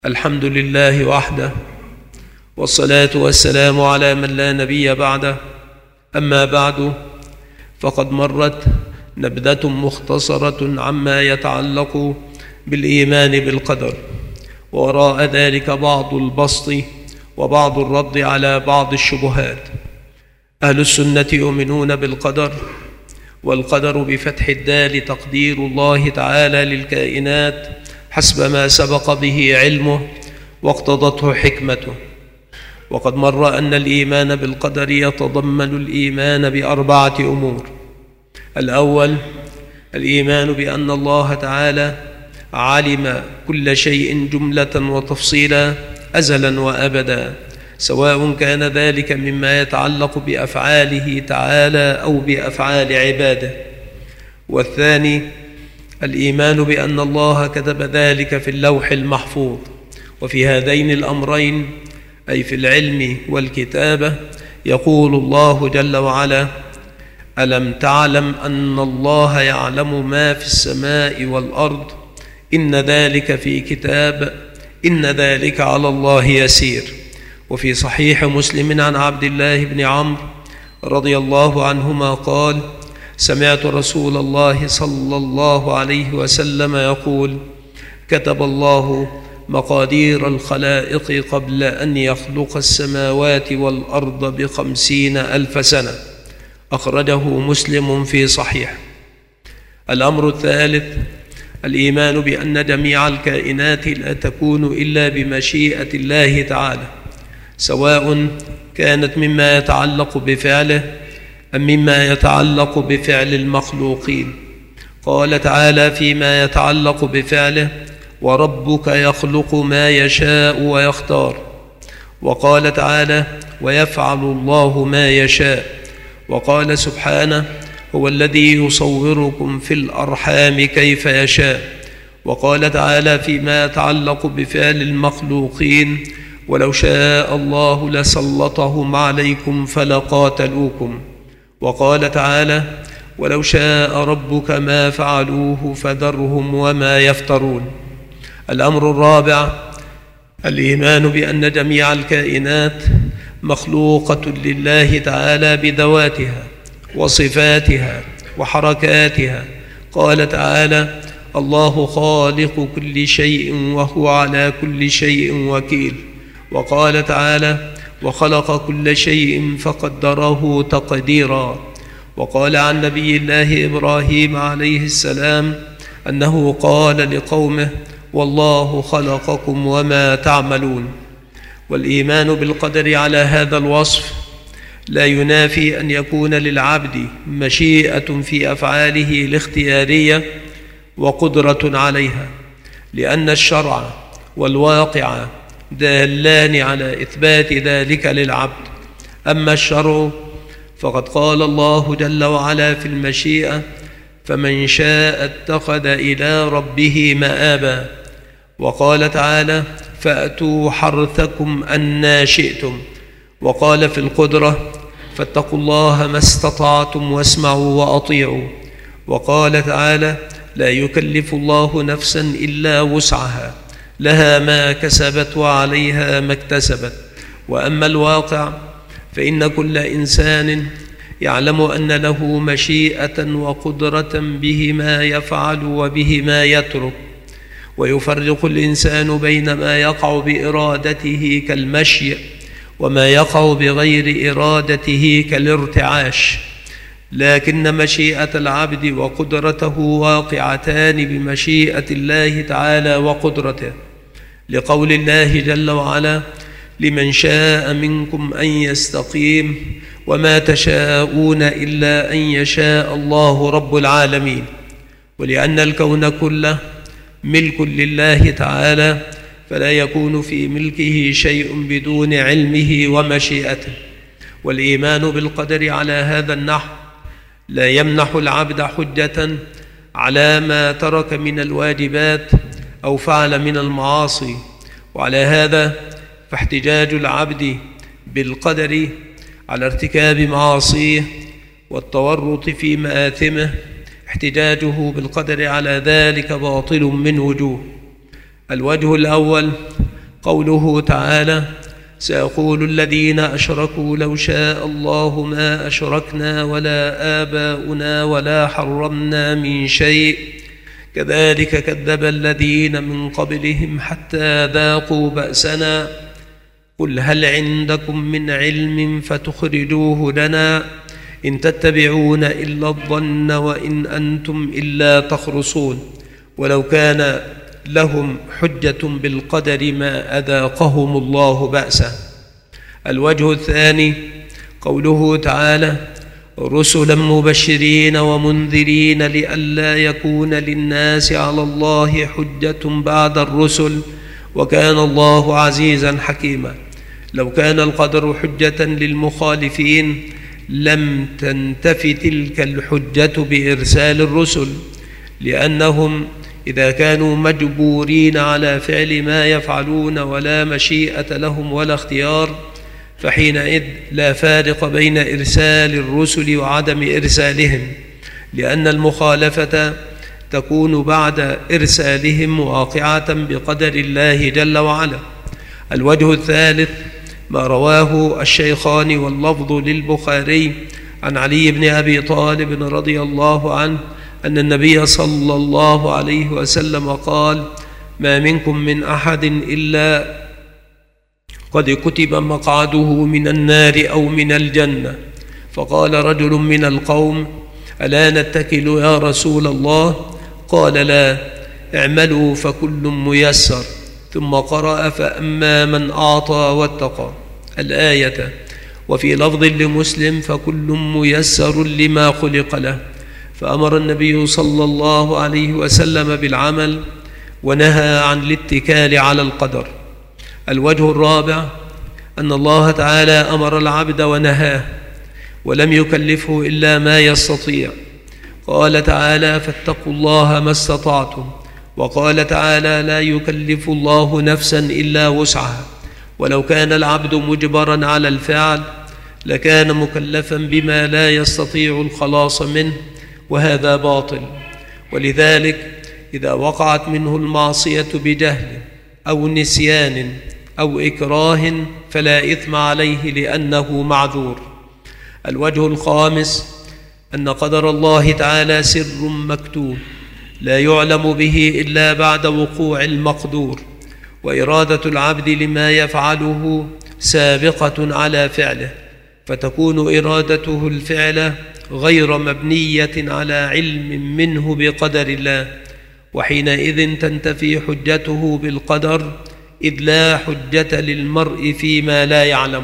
الحمد لله وحده، والصلاة والسلام على من لا نبي بعده. أما بعد، فقد مرت نبذة مختصرة عما يتعلق بالإيمان بالقدر، ووراء ذلك بعض البسط وبعض الرد على بعض الشبهات. أهل السنة يؤمنون بالقدر، والقدر بفتح الدال تقدير الله تعالى للكائنات حسب ما سبق به علمه واقتضته حكمته. وقد مر أن الإيمان بالقدر يتضمن الإيمان بأربعة أمور. الأول، الإيمان بأن الله تعالى علم كل شيء جملة وتفصيلا أزلا وأبدا، سواء كان ذلك مما يتعلق بأفعاله تعالى أو بأفعال عباده. والثاني، الإيمان بأن الله كتب ذلك في اللوح المحفوظ. وفي هذين الأمرين، أي في العلم والكتابة، يقول الله جل وعلا: ألم تعلم أن الله يعلم ما في السماء والأرض، إن ذلك في كتاب، إن ذلك على الله يسير. وفي صحيح مسلم عن عبد الله بن عمرو رضي الله عنهما قال: سمعت رسول الله صلى الله عليه وسلم يقول: كتب الله مقادير الخلائق قبل أن يخلق السماوات والأرض ب50,000 سنة. أخرجه مسلم في صحيح. الأمر الثالث، الإيمان بأن جميع الكائنات لا تكون إلا بمشيئة الله تعالى، سواء كانت مما يتعلق بفعله أم مما يتعلق بفعل المخلوقين. قال تعالى فيما يتعلق بفعله: وربك يخلق ما يشاء ويختار. وقال تعالى: ويفعل الله ما يشاء. وقال سبحانه: هو الذي يصوركم في الأرحام كيف يشاء. وقال تعالى فيما يتعلق بفعل المخلوقين: ولو شاء الله لسلطهم عليكم فلقاتلوكم. وقال تعالى: ولو شاء ربك ما فعلوه فذرهم وما يفترون. الأمر الرابع، الإيمان بأن جميع الكائنات مخلوقة لله تعالى بذواتها وصفاتها وحركاتها. قال تعالى: الله خالق كل شيء وهو على كل شيء وكيل. وقال تعالى: وخلق كل شيء فقدره تقديرا. وقال عن نبي الله إبراهيم عليه السلام أنه قال لقومه: والله خلقكم وما تعملون. والإيمان بالقدر على هذا الوصف لا ينافي أن يكون للعبد مشيئة في أفعاله الاختيارية وقدرة عليها، لأن الشرع والواقع دالان على إثبات ذلك للعبد. أما الشرع فقد قال الله جل وعلا في المشيئة: فمن شاء اتخذ إلى ربه مآبا. وقال تعالى: فأتوا حرثكم أنى شئتم. وقال في القدرة: فاتقوا الله ما استطعتم واسمعوا وأطيعوا. وقال تعالى: لا يكلف الله نفسا إلا وسعها، لها ما كسبت وعليها ما اكتسبت. وأما الواقع فإن كل إنسان يعلم أن له مشيئة وقدرة به ما يفعل وبه ما يترك، ويفرق الإنسان بين ما يقع بإرادته كالمشي وما يقع بغير إرادته كالارتعاش. لكن مشيئة العبد وقدرته واقعتان بمشيئة الله تعالى وقدرته، لقول الله جل وعلا: لمن شاء منكم أن يستقيم وما تشاءون إلا أن يشاء الله رب العالمين. ولأن الكون كله ملك لله تعالى، فلا يكون في ملكه شيء بدون علمه ومشيئته. والإيمان بالقدر على هذا النحو لا يمنح العبد حجة على ما ترك من الواجبات أو فعل من المعاصي. وعلى هذا فاحتجاج العبد بالقدر على ارتكاب معاصيه والتورط في مآثمه، احتجاجه بالقدر على ذلك باطل من وجوه. الوجه الأول قوله تعالى: سيقول الذين أشركوا لو شاء الله ما أشركنا ولا آباؤنا ولا حرمنا من شيء كذلك كذب الذين من قبلهم حتى ذاقوا بأسنا قل هل عندكم من علم فتخرجوه لنا إن تتبعون إلا الظن وإن أنتم إلا تخرصون ولو كان لهم حجة بالقدر ما أذاقهم الله بأسه. الوجه الثاني قوله تعالى: رسلا مبشرين ومنذرين لئلا يكون للناس على الله حجة بعد الرسل وكان الله عزيزا حكيما. لو كان القدر حجة للمخالفين لم تنتف تلك الحجة بإرسال الرسل، لأنهم إذا كانوا مجبورين على فعل ما يفعلون ولا مشيئة لهم ولا اختيار فحينئذ لا فارق بين إرسال الرسل وعدم إرسالهم، لأن المخالفة تكون بعد إرسالهم واقعة بقدر الله جل وعلا. الوجه الثالث ما رواه الشيخان واللفظ للبخاري عن علي بن أبي طالب رضي الله عنه أن النبي صلى الله عليه وسلم قال: ما منكم من أحد إلا قد كتب مقعده من النار أو من الجنة. فقال رجل من القوم: ألا نتكل يا رسول الله؟ قال: لا، اعملوا فكل ميسر. ثم قرأ: فأما من أعطى واتقى الآية. وفي لفظ لمسلم: فكل ميسر لما خلق له. فأمر النبي صلى الله عليه وسلم بالعمل ونهى عن الاتكال على القدر. الوجه الرابع أن الله تعالى أمر العبد ونهاه ولم يكلفه إلا ما يستطيع. قال تعالى: فاتقوا الله ما استطعتم. وقال تعالى: لا يكلف الله نفسا إلا وسعها. ولو كان العبد مجبرا على الفعل لكان مكلفا بما لا يستطيع الخلاص منه، وهذا باطل. ولذلك إذا وقعت منه المعصية بجهل أو نسيان أو إكراه فلا إثم عليه لأنه معذور. الوجه الخامس أن قدر الله تعالى سر مكتوب لا يعلم به إلا بعد وقوع المقدور، وإرادة العبد لما يفعله سابقة على فعله، فتكون إرادته الفعل غير مبنية على علم منه بقدر الله، وحينئذ تنتفي حجته بالقدر، إذ لا حجة للمرء فيما لا يعلم.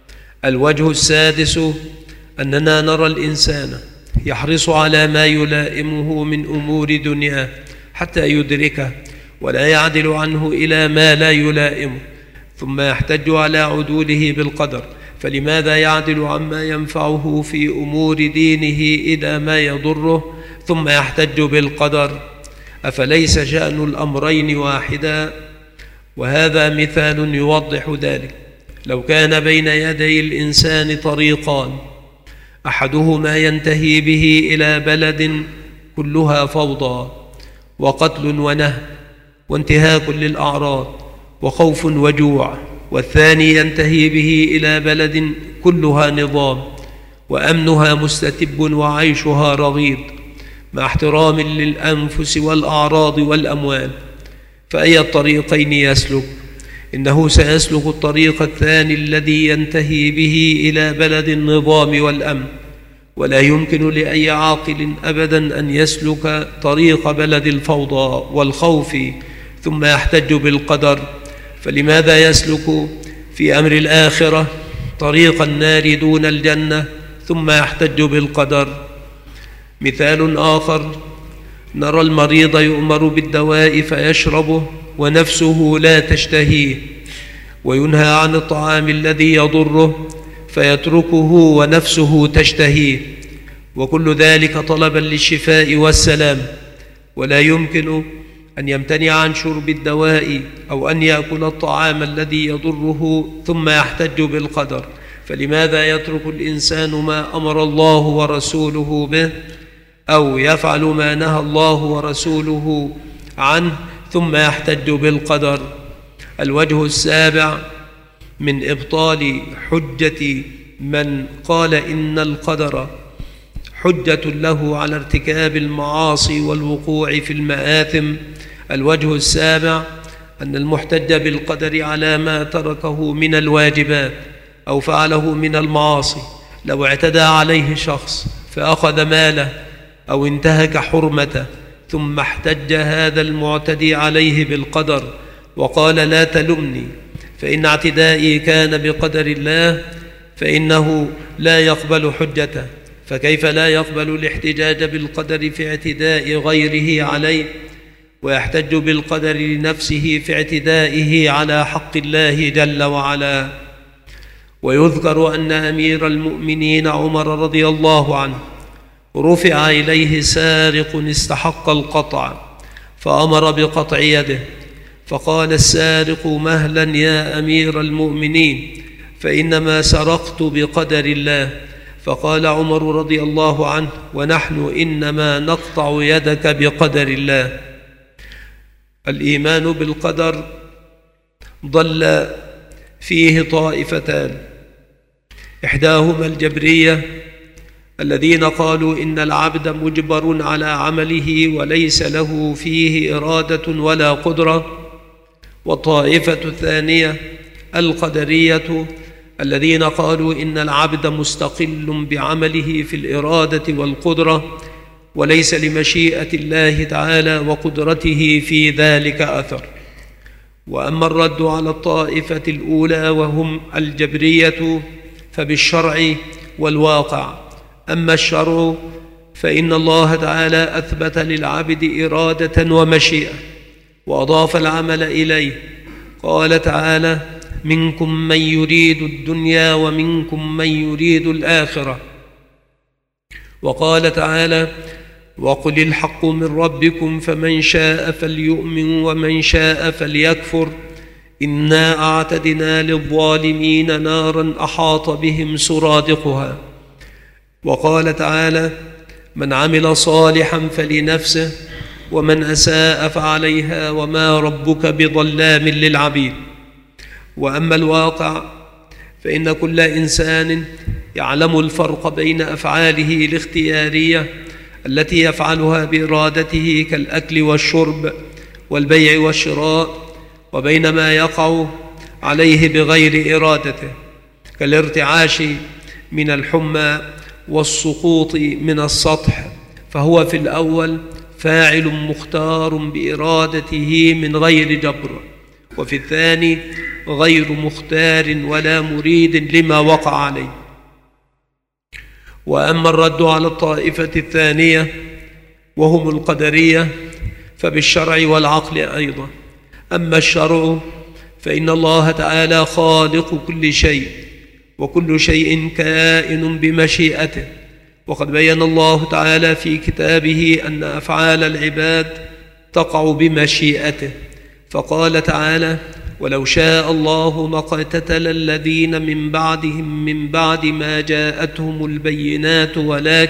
الوجه السادس أننا نرى الإنسان يحرص على ما يلائمه من أمور دنياه حتى يدركه ولا يعدل عنه إلى ما لا يلائمه، ثم يحتج على عدوله بالقدر. فلماذا يعدل عما ينفعه في أمور دينه إلى ما يضره ثم يحتج بالقدر؟ أفليس شأن الأمرين واحدا؟ وهذا مثال يوضح ذلك. لو كان بين يدي الإنسان طريقان، أحدهما ينتهي به إلى بلد كلها فوضى وقتل ونهب وانتهاك للأعراض وخوف وجوع، والثاني ينتهي به إلى بلد كلها نظام وأمنها مستتب وعيشها رغيد مع احترام للأنفس والأعراض والأموال، فأي الطريقين يسلك؟ إنه سيسلك الطريق الثاني الذي ينتهي به إلى بلد النظام والأمن، ولا يمكن لأي عاقل أبدا أن يسلك طريق بلد الفوضى والخوف ثم يحتج بالقدر. فلماذا يسلك في أمر الآخرة طريق النار دون الجنة ثم يحتج بالقدر؟ مثال آخر: نرى المريض يؤمر بالدواء فيشربه ونفسه لا تشتهيه، وينهى عن الطعام الذي يضره فيتركه ونفسه تشتهيه، وكل ذلك طلبا للشفاء والسلام، ولا يمكن أن يمتنع عن شرب الدواء أو أن يأكل الطعام الذي يضره ثم يحتج بالقدر. فلماذا يترك الإنسان ما أمر الله ورسوله به أو يفعل ما نهى الله ورسوله عنه ثم يحتج بالقدر؟ الوجه السابع من إبطال حجة من قال إن القدر حجة له على ارتكاب المعاصي والوقوع في المآثم. الوجه السابع أن المحتج بالقدر على ما تركه من الواجبات أو فعله من المعاصي لو اعتدى عليه شخص فأخذ ماله أو انتهك حرمته ثم احتج هذا المعتدي عليه بالقدر وقال لا تلمني فإن اعتدائي كان بقدر الله، فإنه لا يقبل حجته. فكيف لا يقبل الاحتجاج بالقدر في اعتداء غيره عليه ويحتج بالقدر لنفسه في اعتدائه على حق الله جل وعلا؟ ويذكر أن أمير المؤمنين عمر رضي الله عنه رفع إليه سارق استحق القطع فأمر بقطع يده، فقال السارق مهلا يا أمير المؤمنين فإنما سرقت بقدر الله. فقال عمر رضي الله عنه ونحن إنما نقطع يدك بقدر الله. الإيمان بالقدر ضل فيه طائفتان، إحداهما الجبرية الذين قالوا إن العبد مجبر على عمله وليس له فيه إرادة ولا قدرة، والطائفة الثانية القدرية الذين قالوا إن العبد مستقل بعمله في الإرادة والقدرة وليس لمشيئة الله تعالى وقدرته في ذلك أثر. وأما الرد على الطائفة الأولى وهم الجبرية فبالشرع والواقع. أما الشرع فإن الله تعالى أثبت للعبد إرادة ومشيئة وأضاف العمل إليه. قال تعالى منكم من يريد الدنيا ومنكم من يريد الآخرة. وقال تعالى وقل الحق من ربكم فمن شاء فليؤمن ومن شاء فليكفر إنا أعتدنا للظالمين نارا أحاط بهم سرادقها. وقال تعالى من عمل صالحا فلنفسه ومن أساء فعليها وما ربك بظلام للعبيد. وأما الواقع فإن كل إنسان يعلم الفرق بين أفعاله الاختيارية التي يفعلها بإرادته كالأكل والشرب والبيع والشراء وبين ما يقع عليه بغير إرادته كالارتعاش من الحمى والسقوط من السطح، فهو في الأول فاعل مختار بإرادته من غير جبر، وفي الثاني غير مختار ولا مريد لما وقع عليه. وأما الرد على الطائفة الثانية وهم القدرية فبالشرع والعقل أيضا. أما الشرع فإن الله تعالى خالق كل شيء وكل شيء كائن بمشيئته، وقد بين الله تعالى في كتابه أن أفعال العباد تقع بمشيئته، فقال تعالى ولو شاء الله ما اقتتل الذين من بعدهم من بعد ما جاءتهم البينات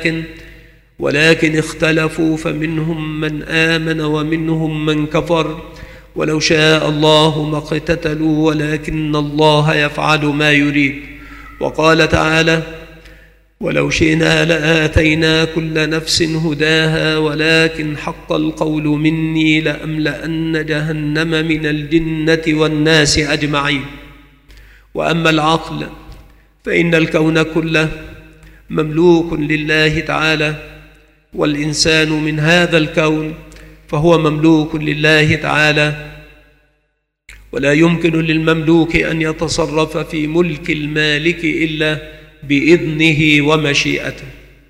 ولكن اختلفوا فمنهم من آمن ومنهم من كفر ولو شاء الله ما اقتتلوا ولكن الله يفعل ما يريد. وقال تعالى ولو شئنا لآتينا كل نفس هداها ولكن حق القول مني لأملأن جهنم من الجنة والناس أجمعين. وأما العقل فإن الكون كله مملوك لله تعالى، والإنسان من هذا الكون فهو مملوك لله تعالى، ولا يمكن للمملوك أن يتصرف في ملك المالك إلا بإذنه ومشيئته.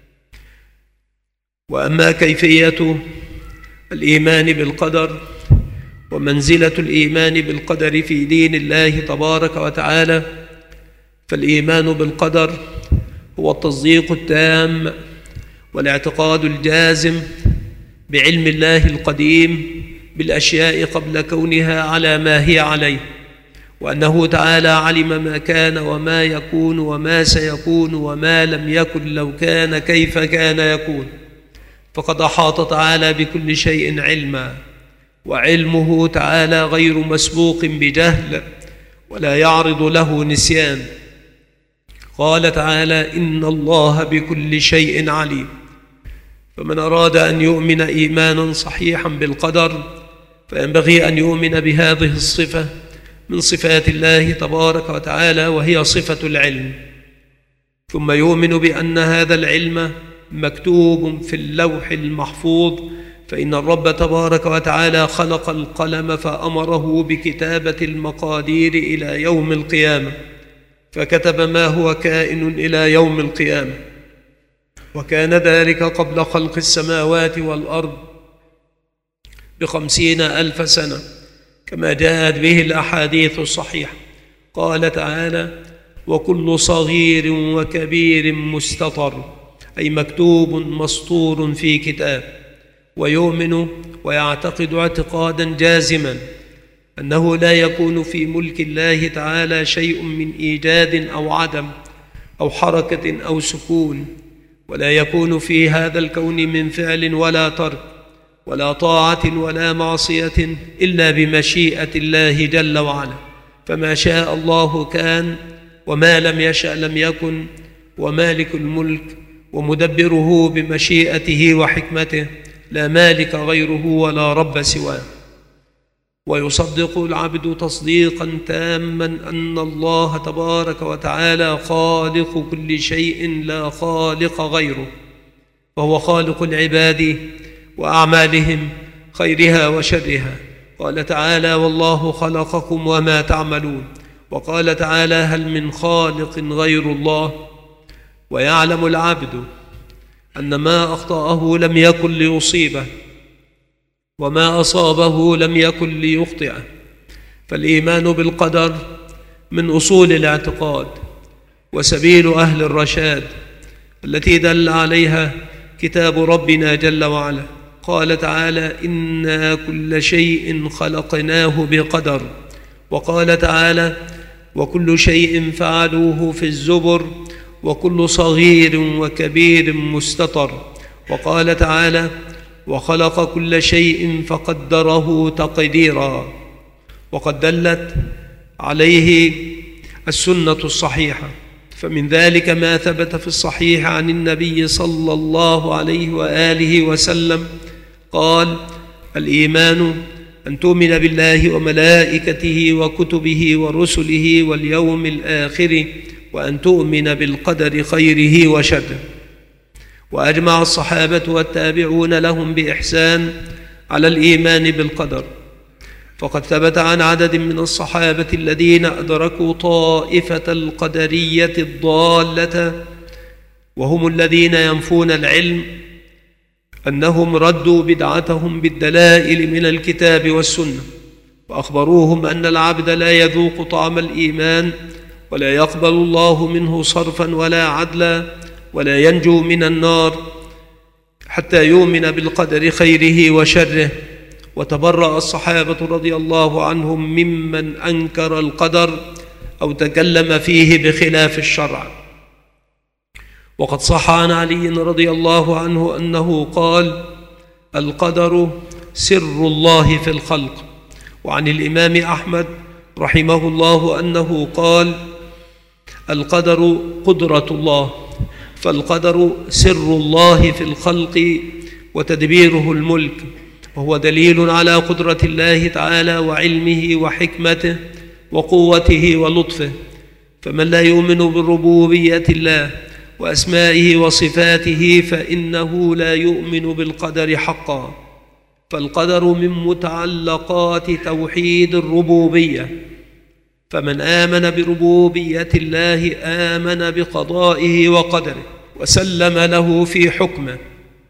وأما كيفية الإيمان بالقدر ومنزلة الإيمان بالقدر في دين الله تبارك وتعالى، فالإيمان بالقدر هو التصديق التام والاعتقاد الجازم بعلم الله القديم بالأشياء قبل كونها على ما هي عليه، وأنه تعالى علم ما كان وما يكون وما سيكون وما لم يكن لو كان كيف كان يكون، فقد أحاط تعالى بكل شيء علما وعلمه تعالى غير مسبوق بجهل ولا يعرض له نسيان. قال تعالى: إن الله بكل شيء عليم. فمن أراد أن يؤمن إيمانا صحيحا بالقدر فينبغي أن يؤمن بهذه الصفة من صفات الله تبارك وتعالى، وهي صفة العلم، ثم يؤمن بأن هذا العلم مكتوب في اللوح المحفوظ، فإن الرب تبارك وتعالى خلق القلم فأمره بكتابة المقادير إلى يوم القيامة، فكتب ما هو كائن إلى يوم القيامة، وكان ذلك قبل خلق السماوات والأرض ب50,000 سنة، كما جاءت به الأحاديث الصحيحة. قال تعالى: وكل صغير وكبير مستطر، أي مكتوب مسطور في كتاب. ويؤمن ويعتقد اعتقادا جازما أنه لا يكون في ملك الله تعالى شيء من إيجاد أو عدم أو حركة أو سكون، ولا يكون في هذا الكون من فعل ولا ترك ولا طاعة ولا معصية إلا بمشيئة الله جل وعلا، فما شاء الله كان، وما لم يشأ لم يكن، ومالك الملك ومدبره بمشيئته وحكمته، لا مالك غيره ولا رب سواه. ويصدق العبد تصديقا تاما أن الله تبارك وتعالى خالق كل شيء لا خالق غيره، وهو خالق العباد وأعمالهم خيرها وشرها. قال تعالى: والله خلقكم وما تعملون. وقال تعالى: هل من خالق غير الله؟ ويعلم العبد أن ما أخطأه لم يكن ليصيبه، وما أصابه لم يكن ليخطئه. فالإيمان بالقدر من أصول الاعتقاد وسبيل أهل الرشاد التي دل عليها كتاب ربنا جل وعلا. قال تعالى: إنا كل شيء خلقناه بقدر. وقال تعالى: وكل شيء فعلوه في الزبر، وكل صغير وكبير مستطر. وقال تعالى: وخلق كل شيء فقدره تقديرا. وقد دلت عليه السنة الصحيحة، فمن ذلك ما ثبت في الصحيح عن النبي صلى الله عليه وآله وسلم قال: الإيمان أن تؤمن بالله وملائكته وكتبه ورسله واليوم الآخر، وأن تؤمن بالقدر خيره وشره. وأجمع الصحابة والتابعون لهم بإحسان على الإيمان بالقدر، فقد ثبت عن عدد من الصحابة الذين أدركوا طائفة القدرية الضالة، وهم الذين ينفون العلم، أنهم ردوا بدعتهم بالدلائل من الكتاب والسنة، وأخبروهم أن العبد لا يذوق طعم الإيمان، ولا يقبل الله منه صرفا ولا عدلا، ولا ينجو من النار حتى يؤمن بالقدر خيره وشره. وتبرأ الصحابة رضي الله عنهم ممن أنكر القدر أو تكلم فيه بخلاف الشرع. وقد صح عن علي رضي الله عنه أنه قال: القدر سر الله في الخلق. وعن الإمام أحمد رحمه الله أنه قال: القدر قدرة الله، فالقدر سر الله في الخلق وتدبيره الملك، وهو دليل على قدرة الله تعالى وعلمه وحكمته وقوته ولطفه. فمن لا يؤمن بربوبية الله وأسمائه وصفاته فإنه لا يؤمن بالقدر حقا، فالقدر من متعلقات توحيد الربوبية. فمن آمن بربوبية الله آمن بقضائه وقدره وسلم له في حكمه،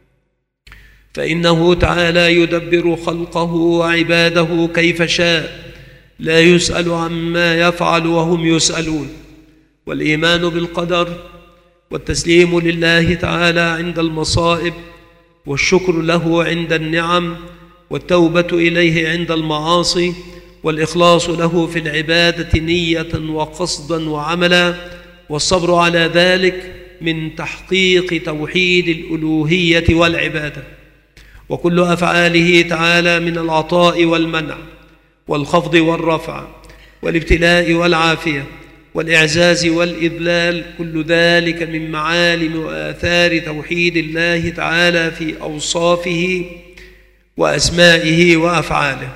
فإنه تعالى يدبر خلقه وعباده كيف شاء، لا يسأل عما يفعل وهم يسألون. والإيمان بالقدر والتسليم لله تعالى عند المصائب، والشكر له عند النعم، والتوبة إليه عند المعاصي، والإخلاص له في العبادة نية وقصدا وعملا، والصبر على ذلك من تحقيق توحيد الألوهية والعبادة. وكل أفعاله تعالى من العطاء والمنع والخفض والرفع والابتلاء والعافية والإعزاز والإذلال، كل ذلك من معالم وآثار توحيد الله تعالى في أوصافه وأسمائه وأفعاله.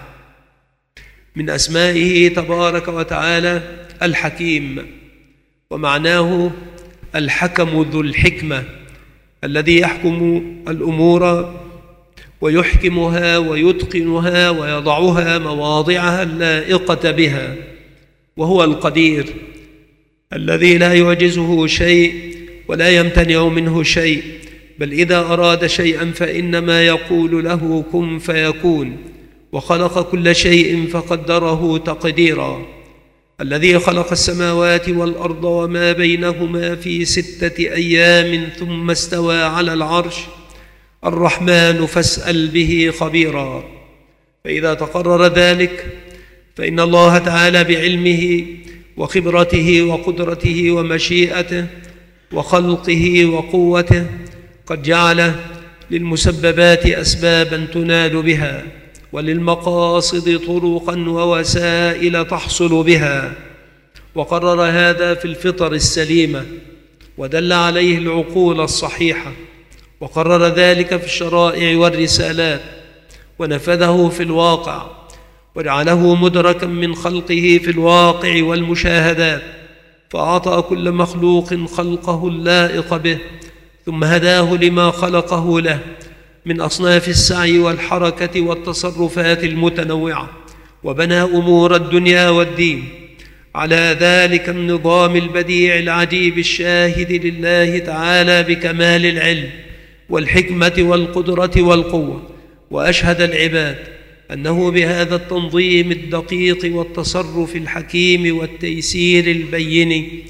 من أسمائه تبارك وتعالى الحكيم، ومعناه الحكم ذو الحكمة الذي يحكم الأمور ويحكمها ويتقنها ويضعها مواضعها اللائقة بها. وهو القدير الذي لا يعجزه شيء ولا يمتنع منه شيء، بل إذا أراد شيئا فإنما يقول له كن فيكون. وخلق كل شيء فقدره تقديرا. الذي خلق السماوات والأرض وما بينهما في 6 أيام ثم استوى على العرش، الرحمن فاسأل به خبيرا. فإذا تقرر ذلك فإن الله تعالى بعلمه وخبرته وقدرته ومشيئته وخلقه وقوته قد جعل للمسببات أسبابا تنال بها، وللمقاصد طرقا ووسائل تحصل بها، وقرر هذا في الفطر السليمة ودل عليه العقول الصحيحة، وقرر ذلك في الشرائع والرسالات ونفذه في الواقع، وجعله مدركا من خلقه في الواقع والمشاهدات، فأعطى كل مخلوق خلقه اللائق به، ثم هداه لما خلقه له من أصناف السعي والحركة والتصرفات المتنوعة، وبنى أمور الدنيا والدين على ذلك النظام البديع العجيب الشاهد لله تعالى بكمال العلم والحكمة والقدرة والقوة. وأشهد العباد أنه بهذا التنظيم الدقيق والتصرف الحكيم والتيسير البين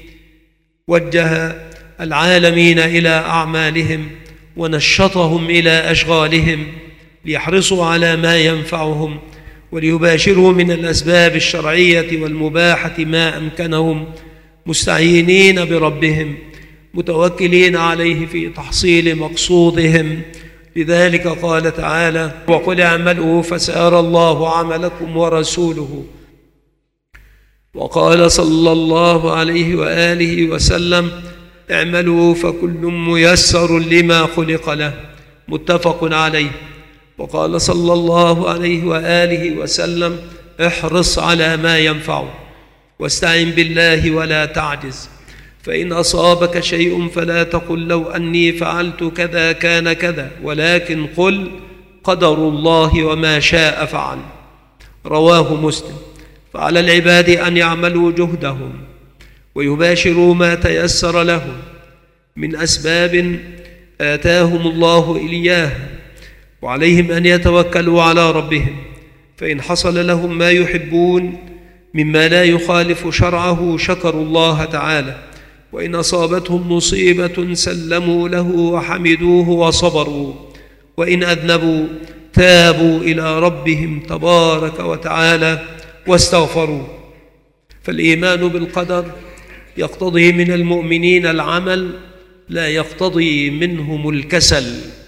وجه العالمين إلى أعمالهم ونشطهم إلى أشغالهم ليحرصوا على ما ينفعهم، وليباشروا من الأسباب الشرعية والمباحة ما أمكنهم، مستعينين بربهم متوكلين عليه في تحصيل مقصودهم. لذلك قال تعالى: وقل اعملوا فسيرى الله عملكم ورسوله. وقال صلى الله عليه وآله وسلم: اعملوا فكل ميسر لما خلق له، متفق عليه. وقال صلى الله عليه وآله وسلم: احرص على ما ينفعك واستعن بالله ولا تعجز، فإن أصابك شيء فلا تقل لو أني فعلت كذا كان كذا، ولكن قل قدر الله وما شاء فعل. رواه مسلم. فعلى العباد أن يعملوا جهدهم ويباشروا ما تيسر لهم من أسباب آتاهم الله إياها، وعليهم أن يتوكلوا على ربهم، فإن حصل لهم ما يحبون مما لا يخالف شرعه شكروا الله تعالى، وإن أصابتهم مصيبة سلموا له وحمدوه وصبروا، وإن أذنبوا تابوا إلى ربهم تبارك وتعالى واستغفروا. فالإيمان بالقدر يقتضي من المؤمنين العمل لا يقتضي منهم الكسل.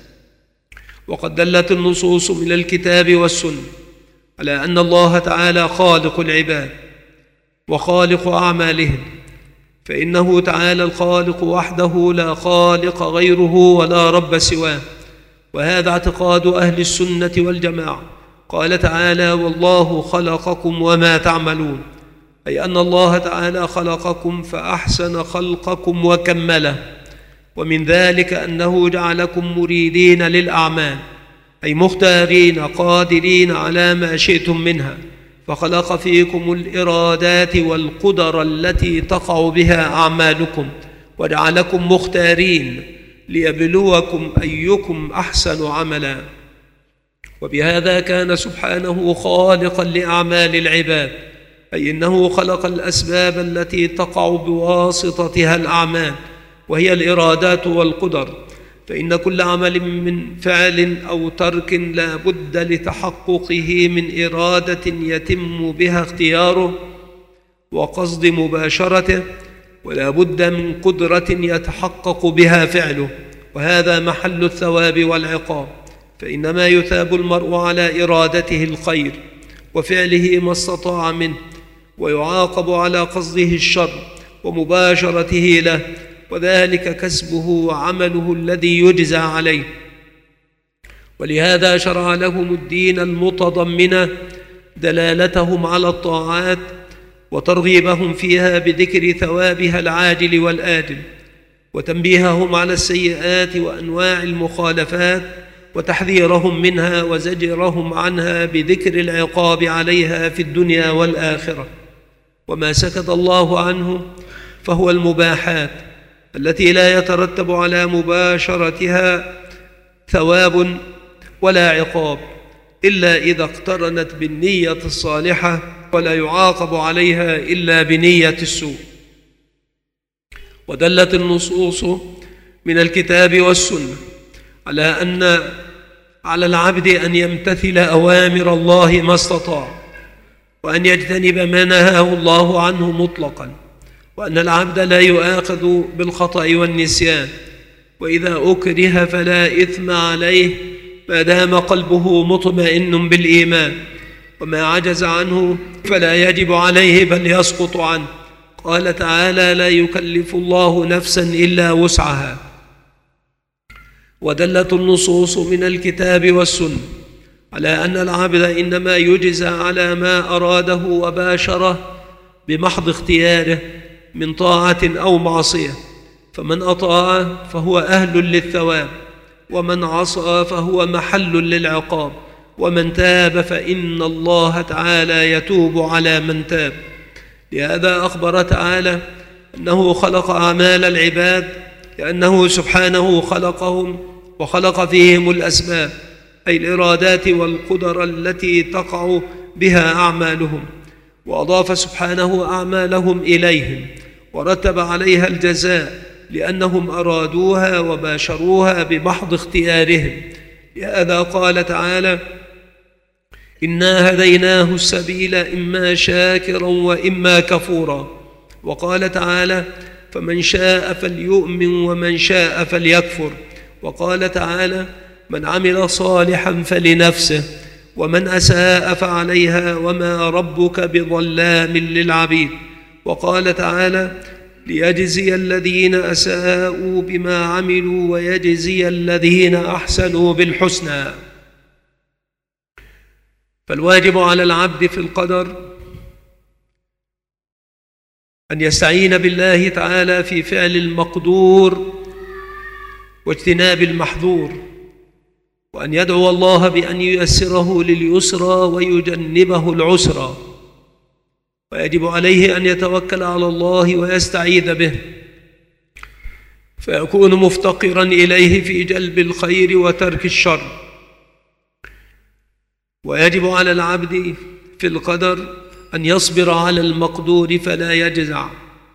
وقد دلت النصوص من الكتاب والسنة على أن الله تعالى خالق العباد وخالق أعمالهم، فإنه تعالى الخالق وحده لا خالق غيره ولا رب سواه، وهذا اعتقاد أهل السنة والجماعة. قال تعالى: والله خلقكم وما تعملون، أي أن الله تعالى خلقكم فأحسن خلقكم وكمله. ومن ذلك أنه جعلكم مريدين للأعمال، أي مختارين قادرين على ما شئتم منها، فخلق فيكم الإرادات والقدر التي تقع بها أعمالكم، وجعلكم مختارين ليبلوكم أيكم أحسن عملا. وبهذا كان سبحانه خالقا لأعمال العباد، أي إنه خلق الأسباب التي تقع بواسطتها الأعمال، وهي الإرادات والقدر. فإن كل عمل من فعل أو ترك لا بد لتحققه من إرادة يتم بها اختياره وقصد مباشرته، ولا بد من قدرة يتحقق بها فعله، وهذا محل الثواب والعقاب. فإنما يثاب المرء على إرادته الخير وفعله ما استطاع منه، ويعاقب على قصده الشر ومباشرته له، وذلك كسبه وعمله الذي يجزى عليه. ولهذا شرع لهم الدين المتضمن دلالتهم على الطاعات وترغيبهم فيها بذكر ثوابها العاجل والآجل، وتنبيههم على السيئات وأنواع المخالفات وتحذيرهم منها وزجرهم عنها بذكر العقاب عليها في الدنيا والآخرة. وما سكت الله عنه فهو المباحات التي لا يترتب على مباشرتها ثواب ولا عقاب إلا إذا اقترنت بالنية الصالحة، ولا يعاقب عليها إلا بنية السوء. ودلت النصوص من الكتاب والسنة على أن على العبد أن يمتثل أوامر الله ما استطاع، وأن يجتنب ما نهاه الله عنه مطلقا، وأن العبد لا يؤاخذ بالخطأ والنسيان، وإذا أكره فلا إثم عليه ما دام قلبه مطمئن بالإيمان، وما عجز عنه فلا يجب عليه بل يسقط عنه. قال تعالى: لا يكلف الله نفسا إلا وسعها. ودلت النصوص من الكتاب والسنة على أن العبد إنما يجزى على ما أراده وباشره بمحض اختياره من طاعة أو معصية، فمن أطاع فهو أهل للثواب، ومن عصى فهو محل للعقاب، ومن تاب فإن الله تعالى يتوب على من تاب. لهذا أخبر تعالى أنه خلق أعمال العباد لأنه سبحانه خلقهم وخلق فيهم الأسباب، أي الإرادات والقدر التي تقع بها أعمالهم، وأضاف سبحانه أعمالهم إليهم ورتب عليها الجزاء لأنهم أرادوها وباشروها بمحض اختيارهم. لهذا قال تعالى: إنا هديناه السبيل إما شاكرا وإما كفورا. وقال تعالى: فمن شاء فليؤمن ومن شاء فليكفر. وقال تعالى: من عمل صالحا فلنفسه ومن أساء فعليها وما ربك بظلام للعبيد. وقال تعالى: ليجزي الذين أساءوا بما عملوا ويجزي الذين أحسنوا بالحسنى. فالواجب على العبد في القدر أن يستعين بالله تعالى في فعل المقدور واجتناب المحظور، وأن يدعو الله بأن ييسره لليسرى ويجنبه العسرى، ويجب عليه أن يتوكل على الله ويستعيذ به، فيكون مفتقرا إليه في جلب الخير وترك الشر. ويجب على العبد في القدر أن يصبر على المقدور فلا يجزع،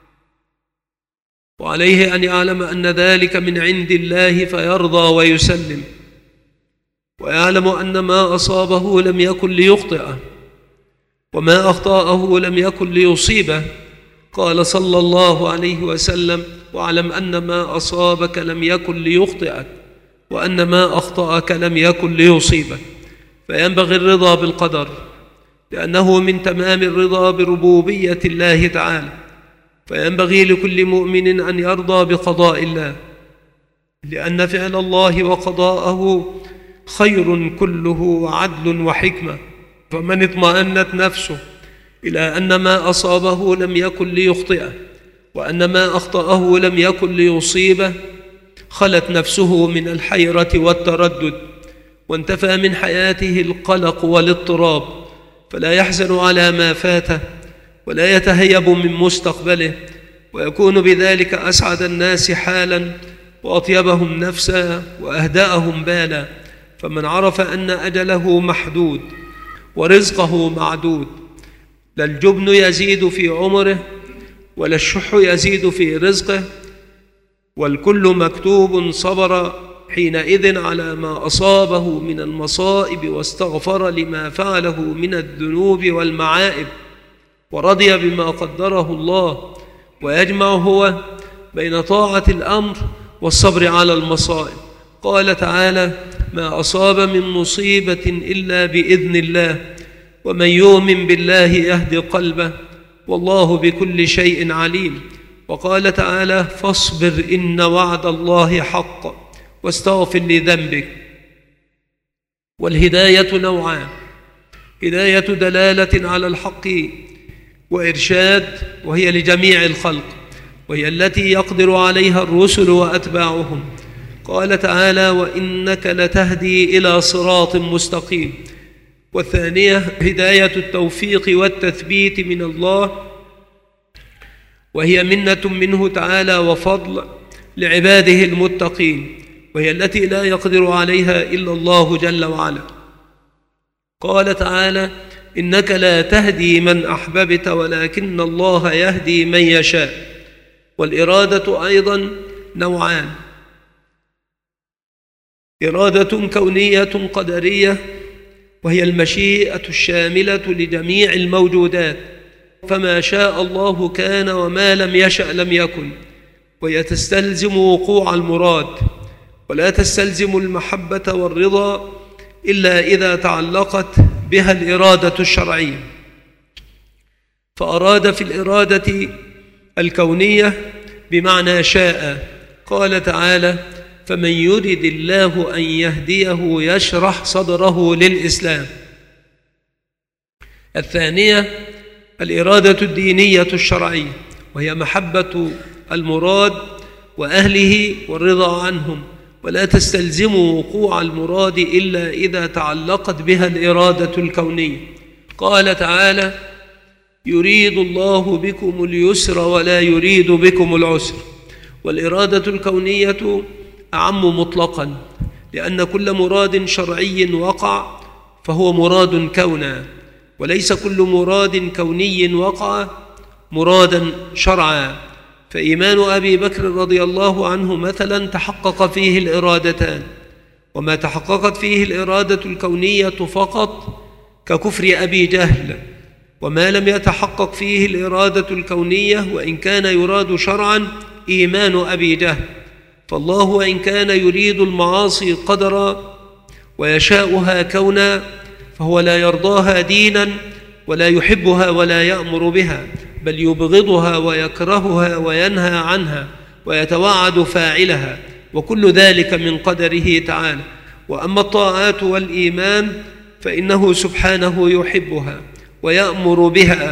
وعليه أن يعلم أن ذلك من عند الله فيرضى ويسلم، ويعلم أن ما أصابه لم يكن ليخطئه وما أخطأه لم يكن ليصيبه. قال صلى الله عليه وسلم: واعلم أن ما أصابك لم يكن ليخطئك وأن ما أخطأك لم يكن ليصيبك. فينبغي الرضا بالقدر، لأنه من تمام الرضا بربوبية الله تعالى، فينبغي لكل مؤمن أن يرضى بقضاء الله، لأن فعل الله وقضاءه خير كله وعدل وحكمة. فمن اطمأنت نفسه إلى أن ما أصابه لم يكن ليخطئه وأن ما أخطأه لم يكن ليصيبه خلت نفسه من الحيرة والتردد، وانتفى من حياته القلق والاضطراب، فلا يحزن على ما فاته ولا يتهيب من مستقبله، ويكون بذلك أسعد الناس حالا وأطيبهم نفسا وأهدأهم بالا. فمن عرف أن أجله محدود ورزقه معدود، لا الجبن يزيد في عمره ولا الشح يزيد في رزقه، والكل مكتوب، صبر حينئذ على ما أصابه من المصائب واستغفر لما فعله من الذنوب والمعائب، ورضي بما قدره الله، ويجمع هو بين طاعة الأمر والصبر على المصائب. قال تعالى: ما أصاب من مصيبة إلا بإذن الله، ومن يؤمن بالله يهد قلبه، والله بكل شيء عليم. وقال تعالى: فاصبر إن وعد الله حق واستغفر لذنبك. والهداية نوعان: هداية دلالة على الحق وإرشاد، وهي لجميع الخلق، وهي التي يقدر عليها الرسل وأتباعهم. قال تعالى: وإنك لتهدي إلى صراط مستقيم. والثانية هداية التوفيق والتثبيت من الله، وهي منة منه تعالى وفضل لعباده المتقين، وهي التي لا يقدر عليها إلا الله جل وعلا. قال تعالى: إنك لا تهدي من أحببت ولكن الله يهدي من يشاء. والإرادة أيضا نوعان: إرادة كونية قدرية، وهي المشيئة الشاملة لجميع الموجودات، فما شاء الله كان وما لم يشأ لم يكن، وهي تستلزم وقوع المراد، ولا تستلزم المحبة والرضا إلا إذا تعلقت بها الإرادة الشرعية. فأراد في الإرادة الكونية بمعنى شاء. قال تعالى: فمن يرد الله أن يهديه يشرح صدره للإسلام. الثانية الإرادة الدينية الشرعية، وهي محبة المراد وأهله والرضا عنهم، ولا تستلزم وقوع المراد إلا إذا تعلقت بها الإرادة الكونية. قال تعالى: يريد الله بكم اليسر ولا يريد بكم العسر. والإرادة الكونية أعم مطلقا، لأن كل مراد شرعي وقع فهو مراد كونا، وليس كل مراد كوني وقع مرادا شرعا. فإيمان أبي بكر رضي الله عنه مثلا تحقق فيه الإرادتان، وما تحققت فيه الإرادة الكونية فقط ككفر أبي جهل، وما لم يتحقق فيه الإرادة الكونية وإن كان يراد شرعا إيمان أبي جهل. فالله وإن كان يريد المعاصي قدرا ويشاؤها كونا، فهو لا يرضاها دينا ولا يحبها ولا يأمر بها، بل يبغضها ويكرهها وينهى عنها ويتوعد فاعلها، وكل ذلك من قدره تعالى. وأما الطاعات والإيمان فإنه سبحانه يحبها ويأمر بها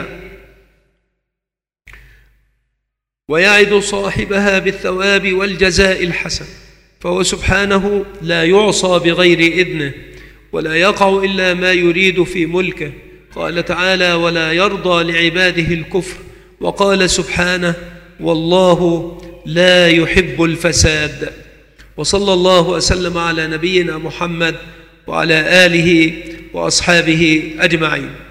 ويعد صاحبها بالثواب والجزاء الحسن، فهو سبحانه لا يعصى بغير إذنه، ولا يقع إلا ما يريد في ملكه. قال تعالى: ولا يرضى لعباده الكفر. وقال سبحانه: والله لا يحب الفساد. وصلى الله وسلم على نبينا محمد وعلى آله وأصحابه أجمعين.